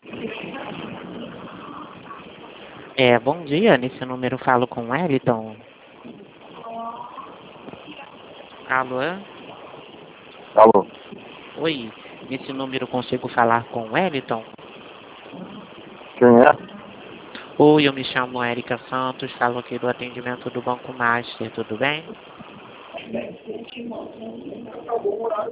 Bom dia, nesse número falo com o Wellington. Alô? Alô, Oi, nesse número consigo falar com o Wellington? quem é? Oi, eu me chamo Érica Santos, falo aqui do atendimento do Banco Master, tudo bem?